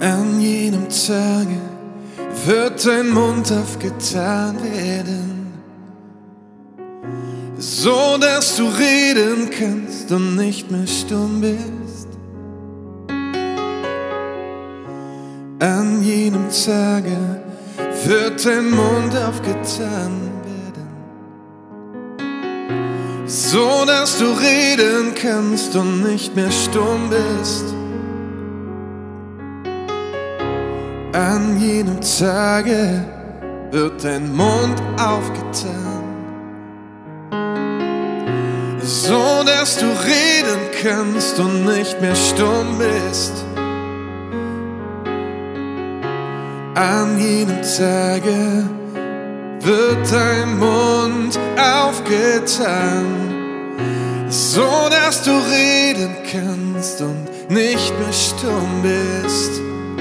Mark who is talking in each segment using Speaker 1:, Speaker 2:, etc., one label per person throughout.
Speaker 1: An jenem Tage wird dein Mund aufgetan werden, so dass du reden kannst und nicht mehr stumm bist. An jenem Tage wird dein Mund aufgetan werden, so dass du reden kannst und nicht mehr stumm bist. An jenem Tage wird dein Mund aufgetan, so dass du reden kannst und nicht mehr stumm bist. An jenem Tage wird dein Mund aufgetan, so dass du reden kannst und nicht mehr stumm bist.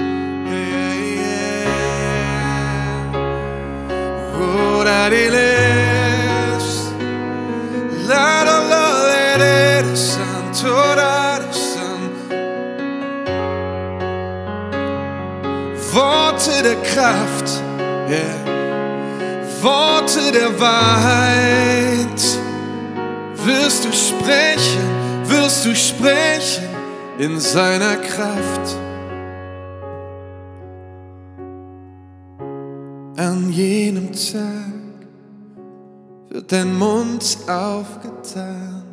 Speaker 1: Worte der Kraft, Worte der Wahrheit, wirst du sprechen in seiner Kraft. An jenem Tag wird dein Mund aufgetan,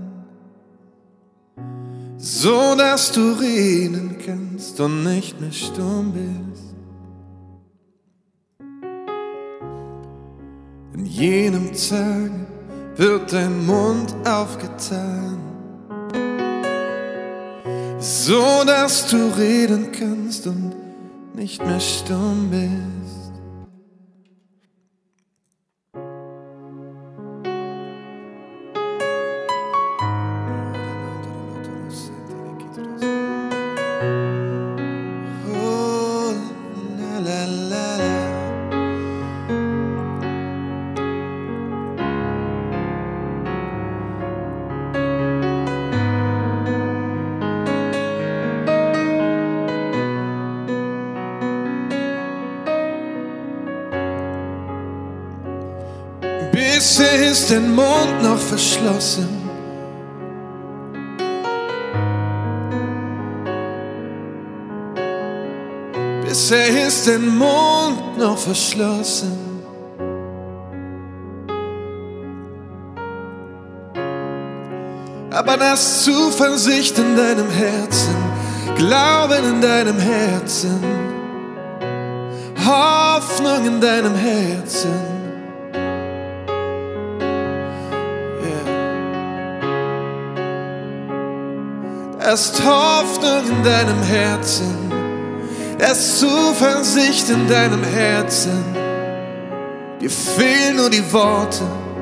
Speaker 1: so dass du reden kannst und nicht mehr stumm bist. An jenem Tag wird dein Mund aufgetan, so dass du reden kannst und nicht mehr stumm bist. Bisher ist dein Mund noch verschlossen, bisher ist dein Mund noch verschlossen. Aber lass Zuversicht in deinem Herzen, Glauben in deinem Herzen, Hoffnung in deinem Herzen. Erst Hoffnung in deinem Herzen, erst Zuversicht in deinem Herzen. Dir fehlen nur die Worte.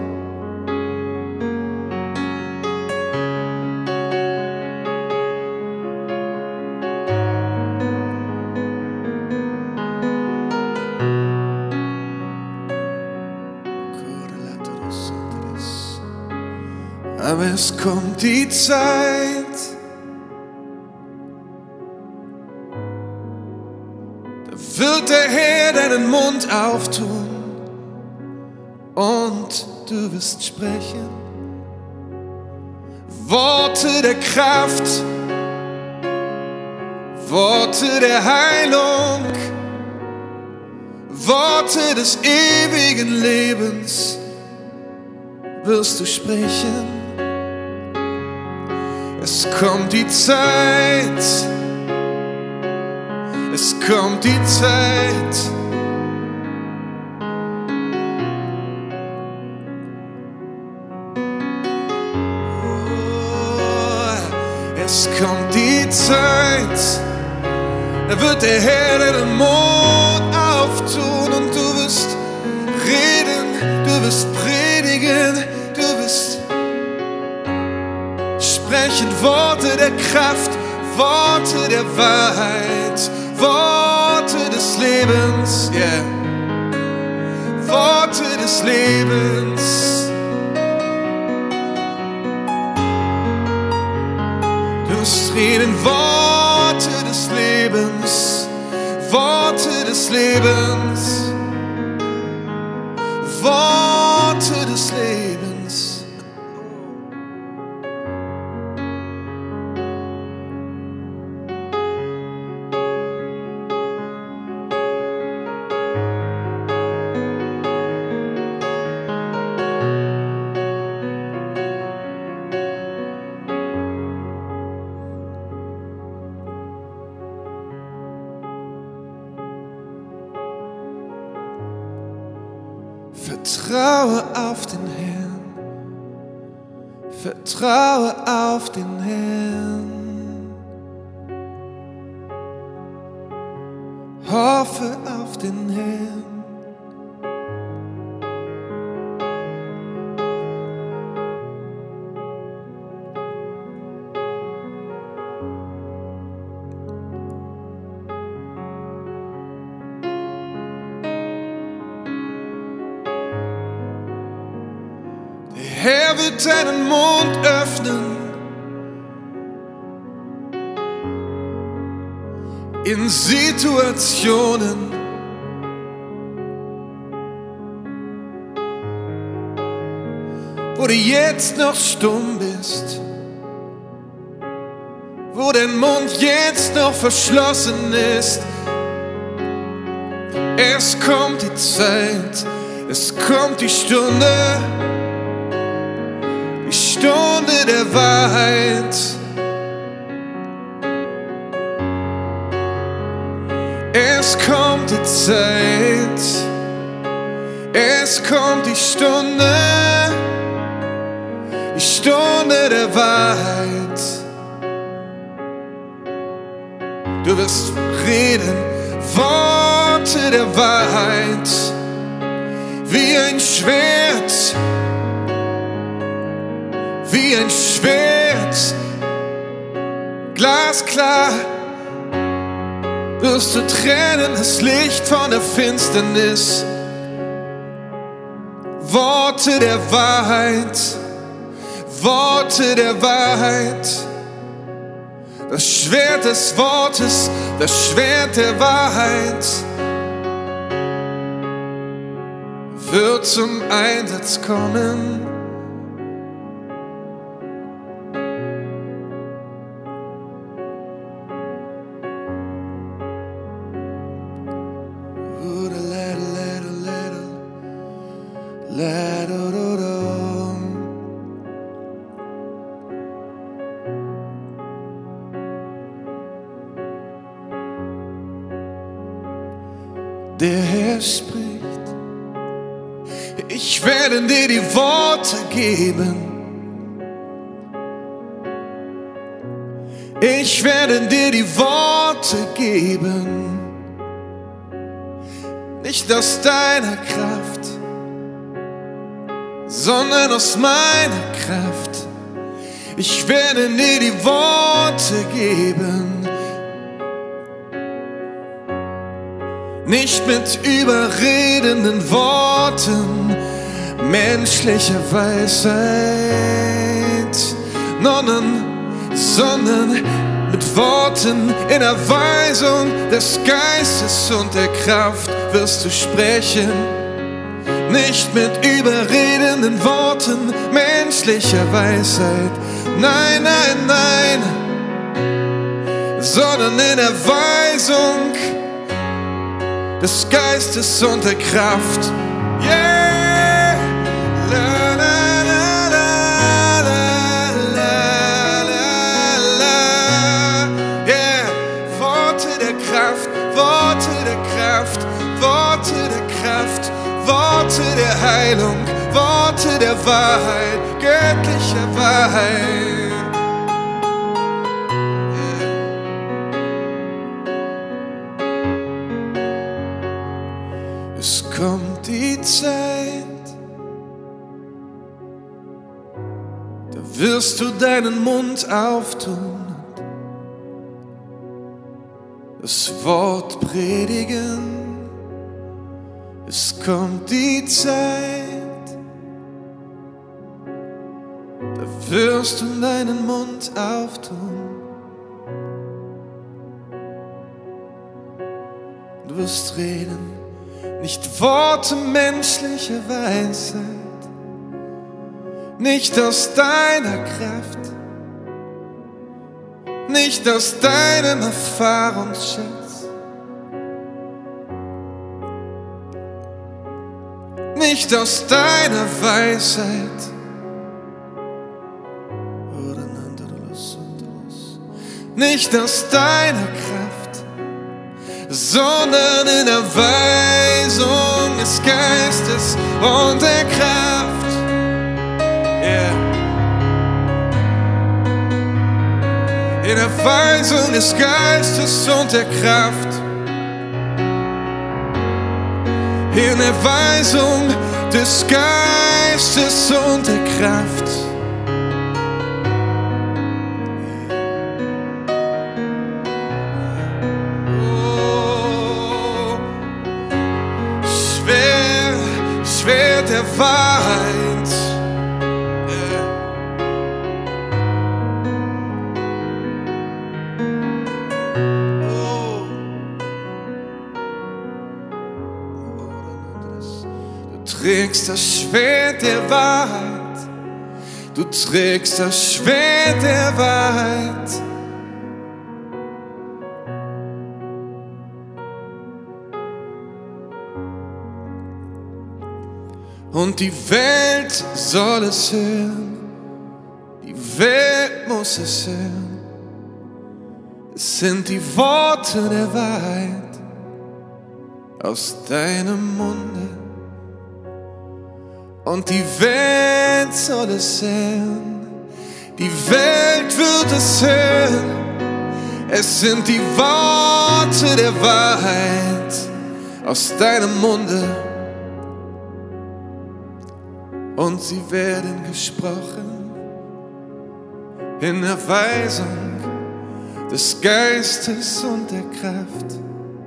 Speaker 1: Aber es kommt die Zeit, wird der Herr deinen Mund auftun und du wirst sprechen. Worte der Kraft, Worte der Heilung, Worte des ewigen Lebens wirst du sprechen. Es kommt die Zeit, es kommt die Zeit, es kommt die Zeit, da wird der Herr deinen Mund auftun und du wirst reden, du wirst predigen, du wirst sprechen Worte der Kraft, Worte der Wahrheit, Worte des Lebens, Worte des Lebens. Du wirst reden Worte des Lebens, des Lebens, Worte des Lebens. Vertraue auf den Herrn, vertraue auf den Herrn, hoffe auf den Herrn. Der Herr wird deinen Mund öffnen in Situationen, wo du jetzt noch stumm bist, wo dein Mund jetzt noch verschlossen ist. Es kommt die Zeit, es kommt die Stunde der Wahrheit. Es kommt die Zeit, es kommt die Stunde der Wahrheit. Du wirst reden, Worte der Wahrheit, wie ein Schwert, wie ein Schwert, glasklar wirst du trennen das Licht von der Finsternis. Worte der Wahrheit, Worte der Wahrheit, das Schwert des Wortes, das Schwert der Wahrheit wird zum Einsatz kommen. Der Herr spricht, ich werde dir die Worte geben. Ich werde dir die Worte geben. Nicht aus deiner Kraft, sondern aus meiner Kraft. Ich werde dir die Worte geben. Nicht mit überredenden Worten menschlicher Weisheit, sondern mit Worten in Erweisung des Geistes und der Kraft wirst du sprechen. Nicht mit überredenden Worten menschlicher Weisheit, nein, nein, nein, sondern in Erweisung des Geistes und der Kraft. Yeah! La, la, la, la, la, la, la. Yeah! Worte der Kraft, Worte der Kraft, Worte der Kraft, Worte der Heilung, Worte der Wahrheit, göttlicher Wahrheit. Es kommt die Zeit, da wirst du deinen Mund auftun, das Wort predigen. Es kommt die Zeit, da wirst du deinen Mund auftun. Du du wirst reden, nicht Worte menschlicher Weisheit, nicht aus deiner Kraft, nicht aus deinem Erfahrungsschatz, nicht aus deiner Weisheit, nicht aus deiner Kraft, sondern in der Weisung des Geistes und der Kraft. Yeah. In der Weisung des Geistes und der Kraft. In der Weisung des Geistes und der Kraft. Oh, Schwert der Wahrheit. Du trägst das Schwert der Wahrheit, du trägst das Schwert der Wahrheit. Und die Welt soll es hören, die Welt muss es hören. Es sind die Worte der Wahrheit aus deinem Munde. Und die Welt soll es hören, die Welt wird es hören. Es sind die Worte der Wahrheit aus deinem Munde. Und sie werden gesprochen in der Weisung des Geistes und der Kraft.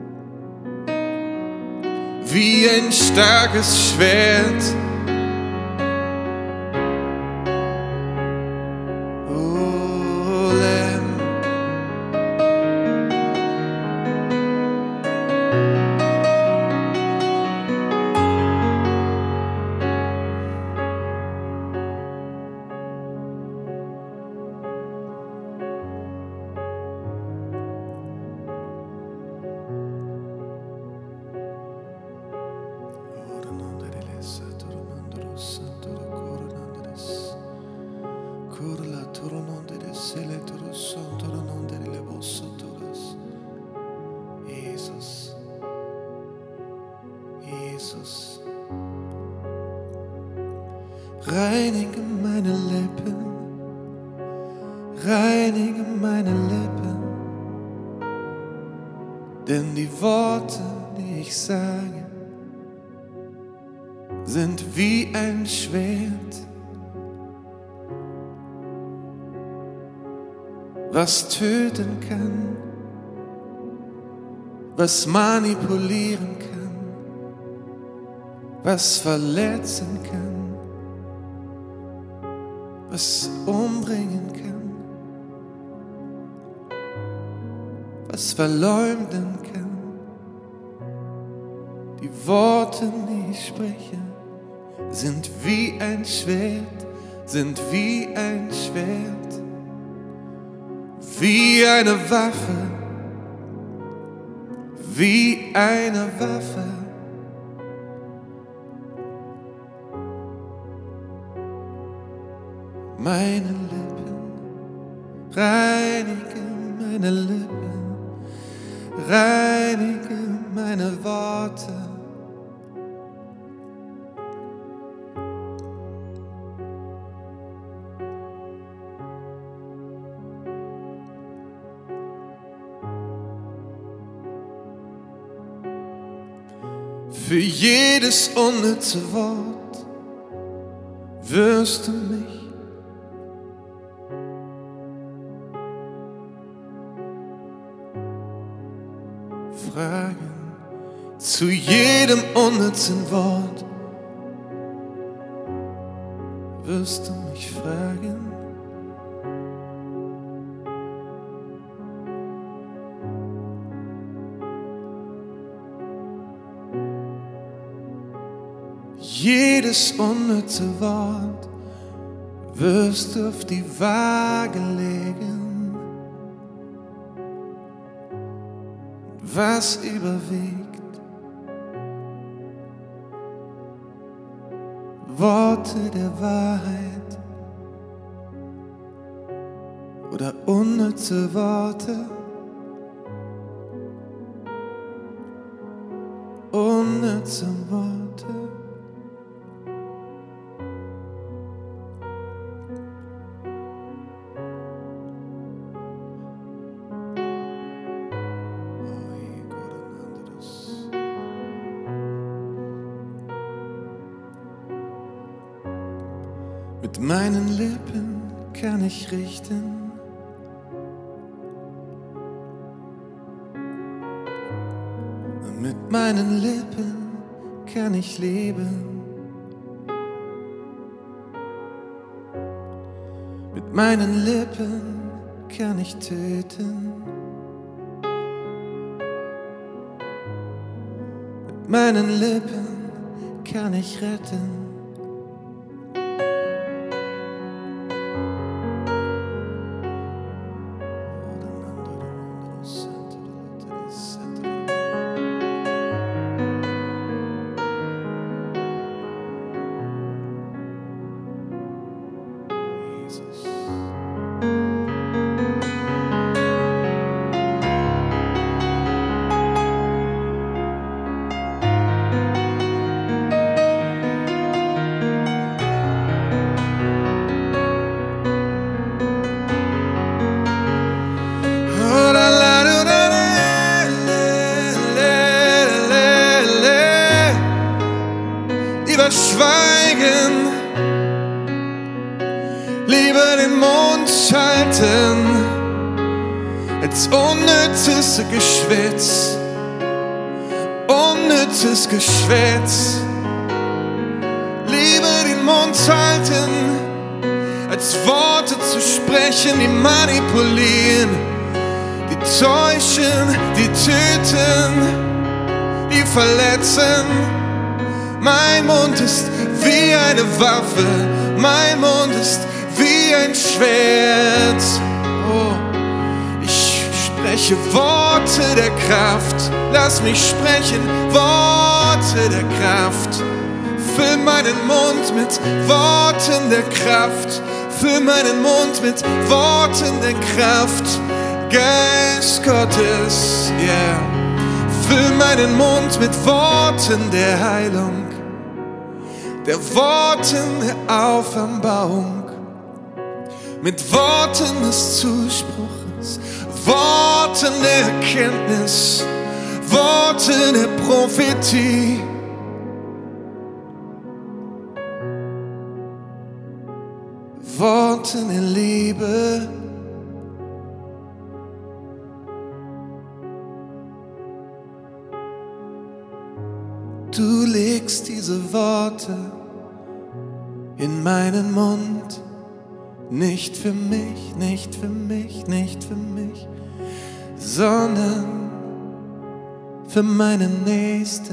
Speaker 1: Wie ein starkes Schwert. Jesus, Jesus, reinige meine Lippen, reinige meine Lippen, denn die Worte, die ich sage, sind wie ein Schwert, was töten kann, was manipulieren kann, was verletzen kann, was umbringen kann, was verleumden kann. Die Worte, die ich spreche, sind wie ein Schwert, sind wie ein Schwert, wie eine Waffe, wie eine Waffe. Meine Lippen, reinige meine Lippen, reinige meine Worte. Für jedes unnütze Wort wirst du mich fragen. Zu jedem unnützen Wort wirst du mich fragen. jedes unnütze Wort wirst du auf die Waage legen. Was überwiegt? Worte der Wahrheit oder unnütze Worte? Unnütze Worte. Mit meinen Lippen kann ich richten, und mit meinen Lippen kann ich leben. Mit meinen Lippen kann ich töten. Mit meinen Lippen kann ich retten. Schweigen, lieber den Mund halten, als unnützes Geschwätz, unnützes Geschwätz. Lieber den Mund halten, als Worte zu sprechen, die manipulieren, die täuschen, die töten, die verletzen. Mein Mund ist wie eine Waffe, mein Mund ist wie ein Schwert. Oh, ich spreche Worte der Kraft, lass mich sprechen Worte der Kraft. Füll meinen Mund mit Worten der Kraft, füll meinen Mund mit Worten der Kraft. Geist Gottes, yeah. Füll meinen Mund mit Worten der Heilung, der Worten der Auferbauung, mit Worten des Zuspruches, Worten der Erkenntnis, Worten der Prophetie. Worten der Liebe. Du legst diese Worte in meinen Mund, nicht für mich, nicht für mich, nicht für mich, sondern für meinen Nächsten.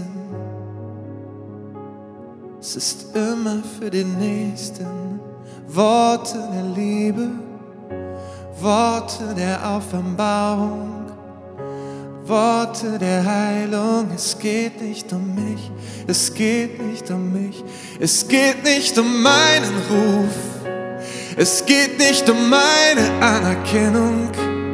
Speaker 1: Es ist immer für den Nächsten. Worte der Liebe, Worte der Auferbauung, Worte der Heilung. Es geht nicht um mich, es geht nicht um mich, es geht nicht um meinen Ruf, es geht nicht um meine Anerkennung.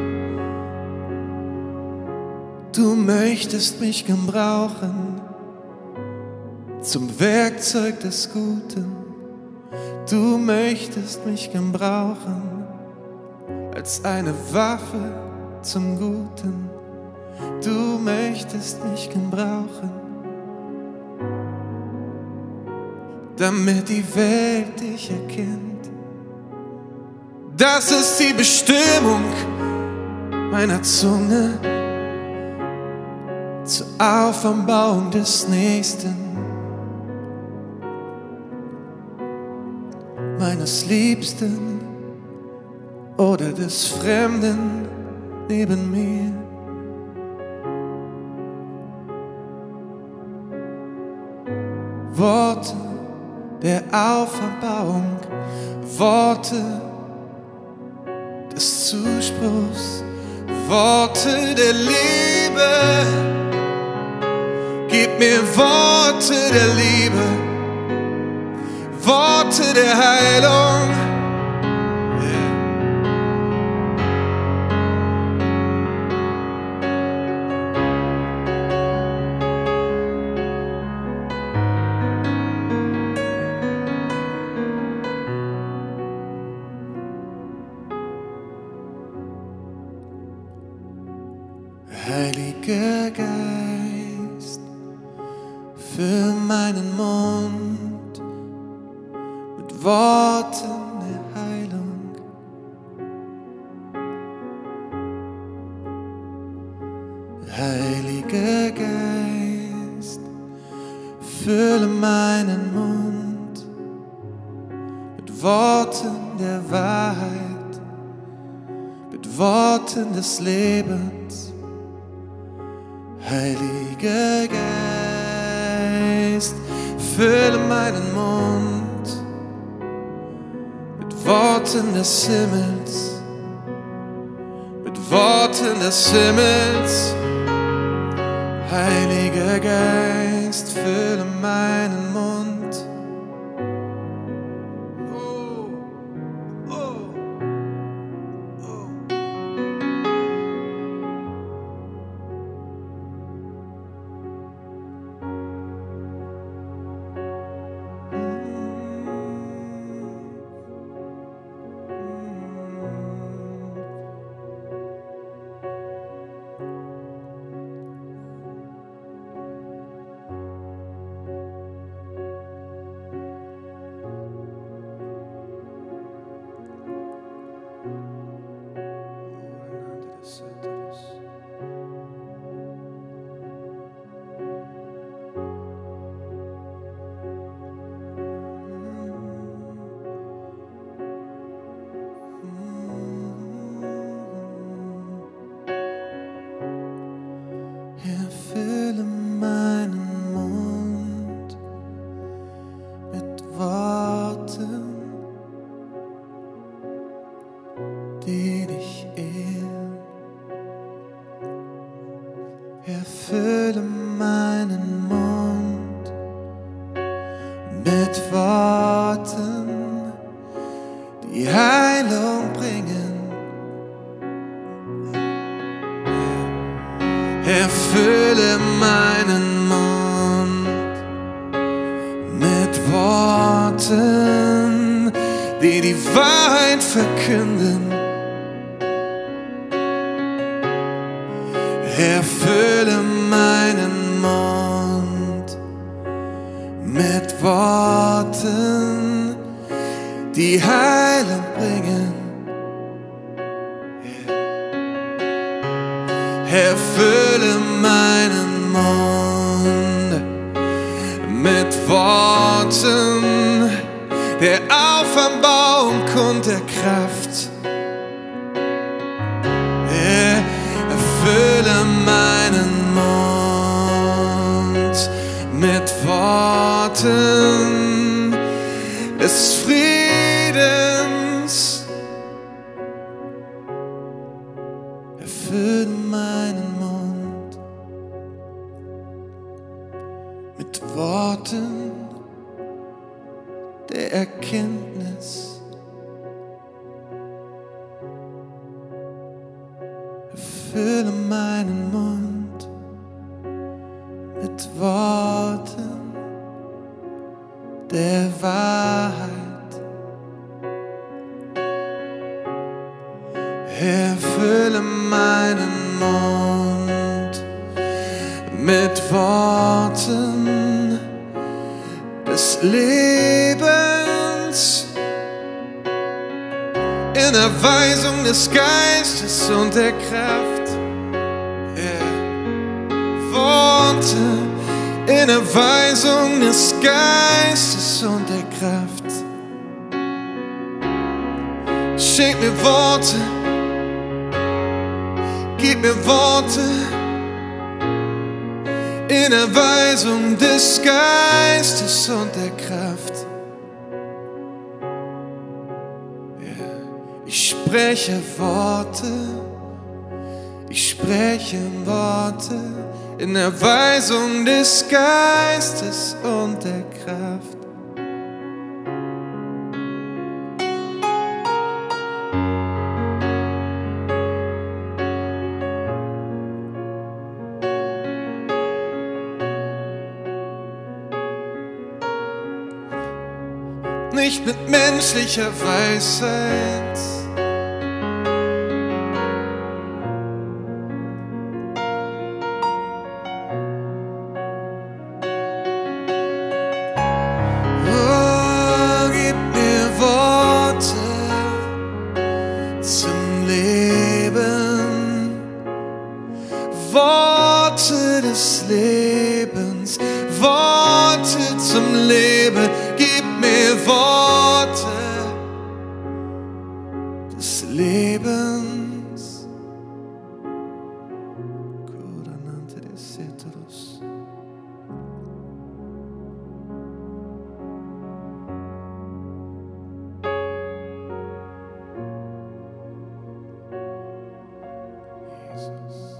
Speaker 1: Du möchtest mich gebrauchen zum Werkzeug des Guten. Du möchtest mich gebrauchen als eine Waffe zum Guten. Du möchtest mich gebrauchen, damit die Welt dich erkennt. Das ist die Bestimmung meiner Zunge zur Auferbauung des Nächsten, meines Liebsten oder des Fremden neben mir. Worte der Auferbauung, Worte des Zuspruchs, Worte der Liebe. Gib mir Worte der Liebe, Worte der Heilung. Heiliger Geist, füll meinen Mund mit Worten der Heilung. Heiliger Geist, fülle meinen Mund mit Worten der Wahrheit, mit Worten des Lebens. Heiliger Geist, fülle meinen Mund mit Worten des Himmels, mit Worten des Himmels. Heiliger Geist, fülle meinen Mund. Oh, oh, oh. Fülle meinen Mund mit Worten, die dich ehren. Erfülle meinen Mund mit Worten, die Heilung bringen. Erfülle meinen Mund mit Worten, die die Wahrheit verkünden. Erfülle meinen Mund mit Worten, die Heilung bringen. Erfülle meinen Mund mit Worten der Auferbauung und der Kraft. Erfülle meinen Mund mit Worten des Friedens. Erfülle meinen Mund mit Worten der Erkenntnis. Erfülle meinen Mund mit Worten der Wahrheit. Erfülle meinen Mund mit Worten des Lebens, in Erweisung des Geistes und der Kraft. Worte in Erweisung des Geistes und der Kraft. Schenk mir Worte, gib mir Worte in Erweisung des Geistes und der Kraft. spreche Worte, ich spreche Worte in Erweisung des Geistes und der Kraft. Nicht mit menschlicher Weisheit, oh, gib mir Worte zum Leben, Worte des Lebens, Worte zum Leben. Gib mir Worte des Lebens. Coranante de Ceteros. Jesus.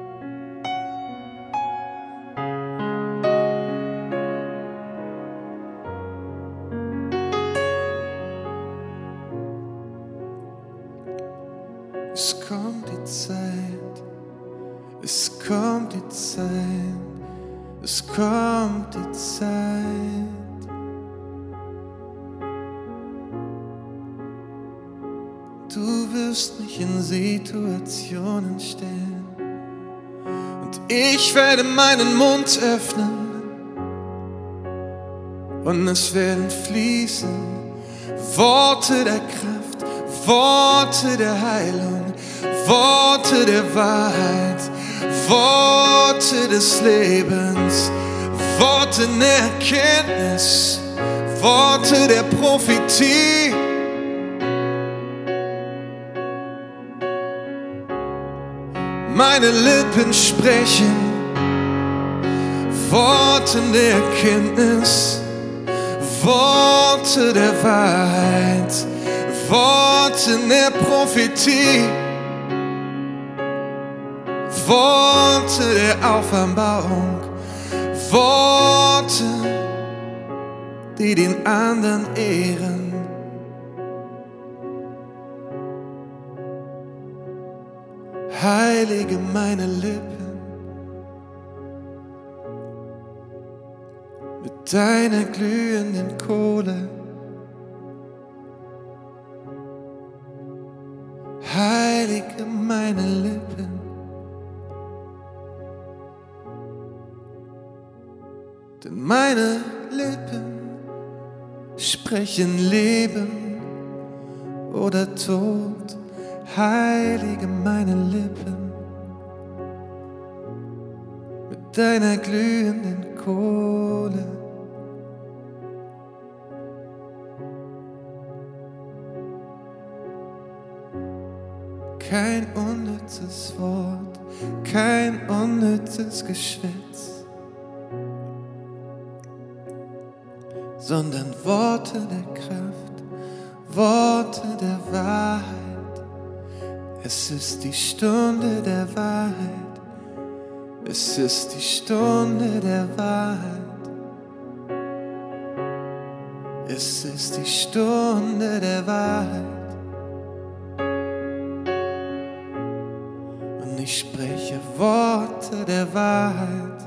Speaker 1: Es kommt die Zeit, es kommt die Zeit, es kommt die Zeit. Du wirst mich in Situationen stellen und ich werde meinen Mund öffnen und es werden fließen Worte der Kraft, Worte der Heilung, Worte der Wahrheit, Worte des Lebens, Worte der Erkenntnis, Worte der Prophetie. Meine Lippen sprechen Worte der Erkenntnis, Worte der Wahrheit, Worte der Prophetie, Worte der Auferbauung, Worte, die den anderen ehren. Heilige meine Lippen mit deiner glühenden Kohle. Heilige meine Lippen, denn meine Lippen sprechen Leben oder Tod. Heilige meine Lippen mit deiner glühenden Kohle. Kein unnützes Wort, kein unnützes Geschwätz, sondern Worte der Kraft, Worte der Wahrheit. Es ist die Stunde der Wahrheit, es ist die Stunde der Wahrheit, es ist die Stunde der Wahrheit. Und ich spreche Worte der Wahrheit,